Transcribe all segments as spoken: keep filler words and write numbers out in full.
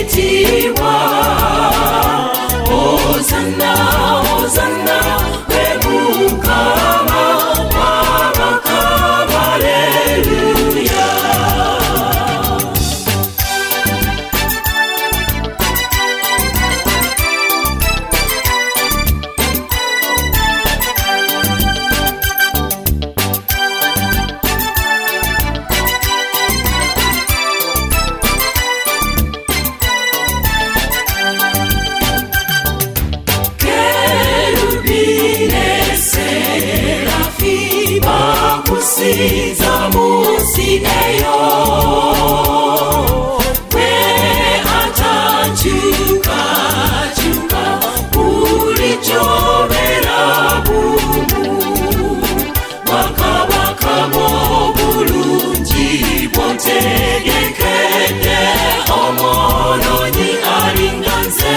ngechitiwa. Hosana, Hosana, we Mukama w'abakama, haleluya. Siza musi eyo we atachuka chuka ulichobera bumu wakabaka mo bulungi bontegekede omononyi alinganze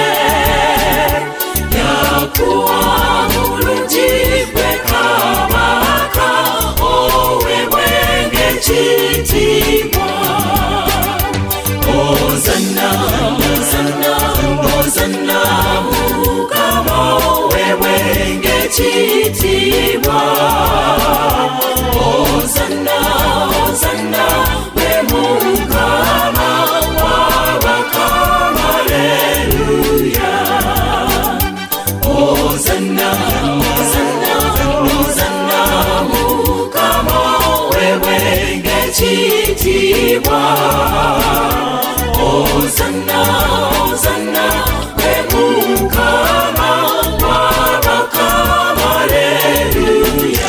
yakuwa bulungi bwekabaka ngechitiwa. Hosana, Hosana, Hosana, Mukama wewe ngechitiwa. Hosana, Hosana, we Mukama w'abakama, haleluya. Hosana, Hosana, Hosana, Mukama wewe ngechitiwa. Hosana, Hosana, we Mukama w'abakama, haleluya.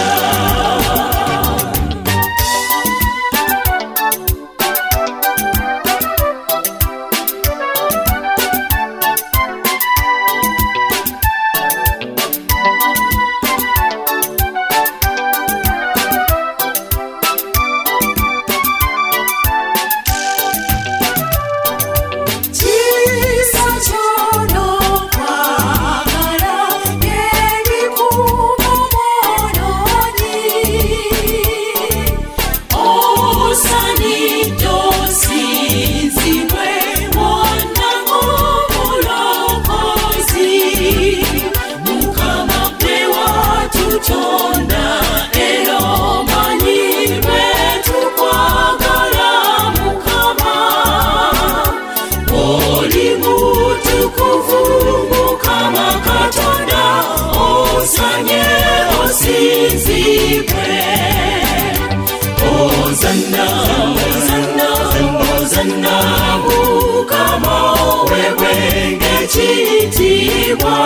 Hosana, Hosana, Hosana, Mukama wewe ngechitiwa.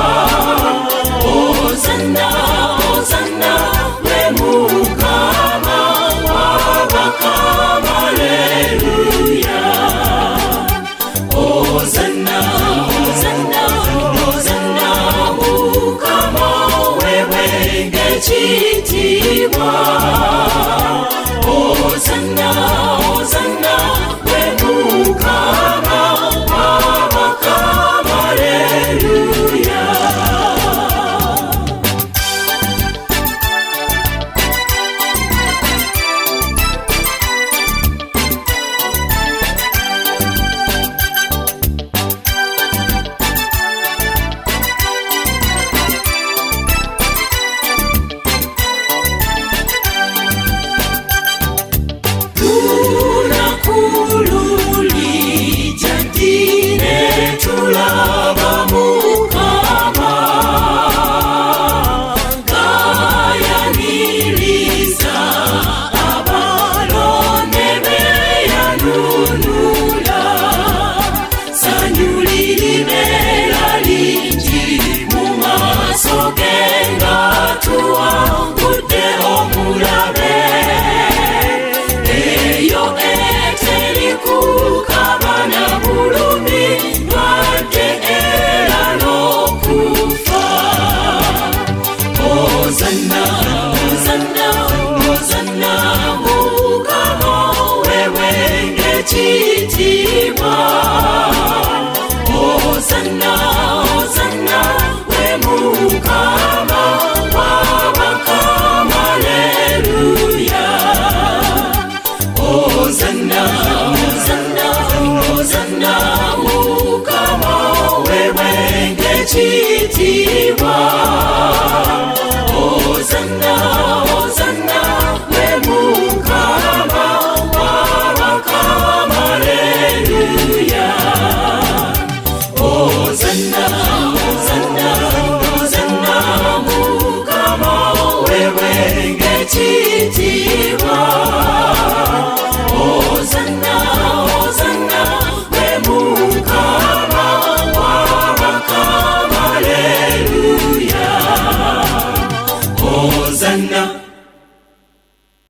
Hosana, Hosana, we Mukama w'abakama, haleluya. Hosana, Hosana, Hosana, Mukama wewe ngechitiwa. Hosana, Hosana, we Mukama w'abakama, haleluya. Hosanna, Hosanna, Hosanna. Hosana.